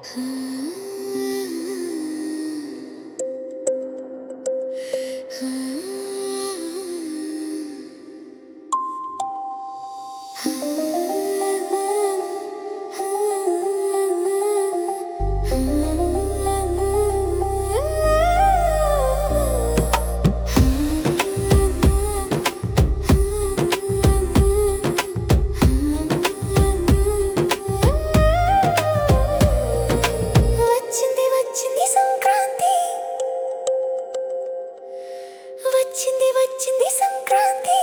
వచ్చింది సంక్రాంతి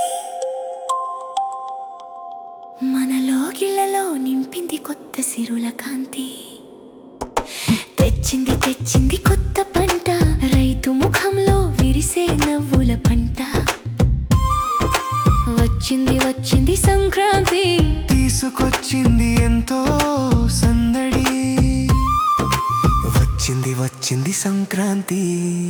మనలో గిళ్ళలో నింపింది కొత్త సిరుల కాంతి తెచ్చింది కొత్త పంట రైతు ముఖంలో విరిసే నవ్వుల పంట వచ్చింది సంక్రాంతి తీసుకొచ్చింది ఎంతో సందడి వచ్చింది సంక్రాంతి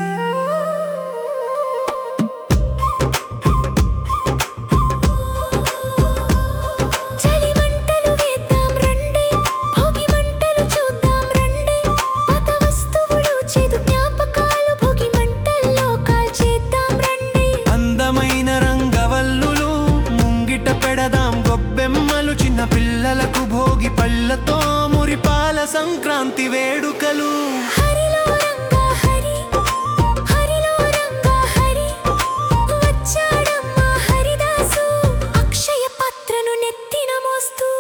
చిన్న పిల్లలకు భోగి పళ్ళతో మురిపాల సంక్రాంతి వేడుకలు హరిలో రంగా హరి హరిలో రంగా హరి వచ్చాడమ్మ హరిదాసు అక్షయ పాత్రను నెత్తిన మోస్తూ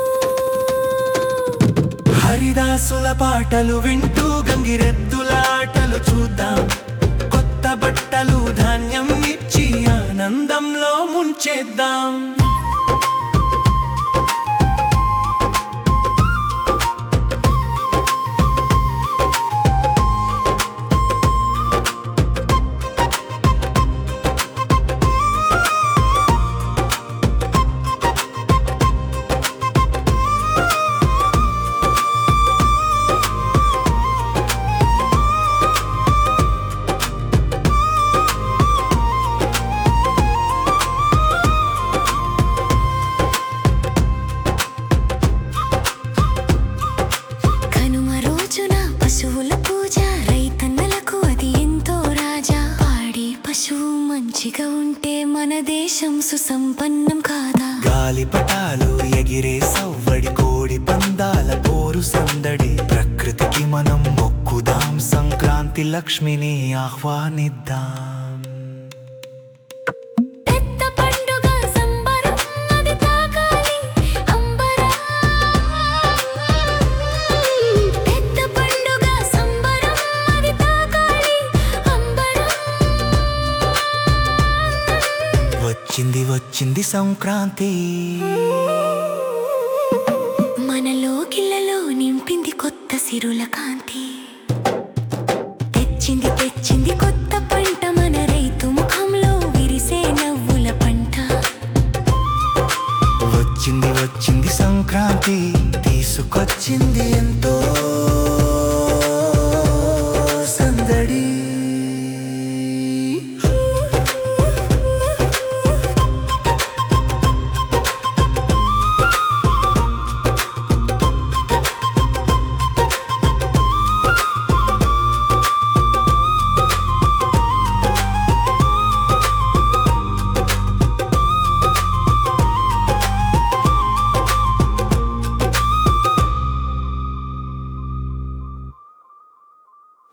హరిదాసుల పాటలు వింటూ గంగిరెద్దుల ఆటలు చూద్దాం కొత్త బట్టలు ధాన్యం ఇచ్చి ఆనందంలో ముంచేద్దాం పశువుల పూజ రైతన్నలకు అది ఎంతో రాజా పాడి పశువు మంచిగా ఉంటే మన దేశం సుసంపన్నం కాదా గాలిపటాలు ఎగిరే సవ్వడి కోడి పందాల పోరు సందడి ప్రకృతికి మనం మొక్కుదాం సంక్రాంతి లక్ష్మిని ఆహ్వానిద్దాం వచ్చింది సంక్రాంతి మనలో గిళ్ళలో నింపింది కొత్త సిరుల కాంతి తెచ్చింది కొత్త పంట మన రైతు ముఖంలో విరిసే నవ్వుల పంట వచ్చింది సంక్రాంతి తీసుకొచ్చింది ఎంతో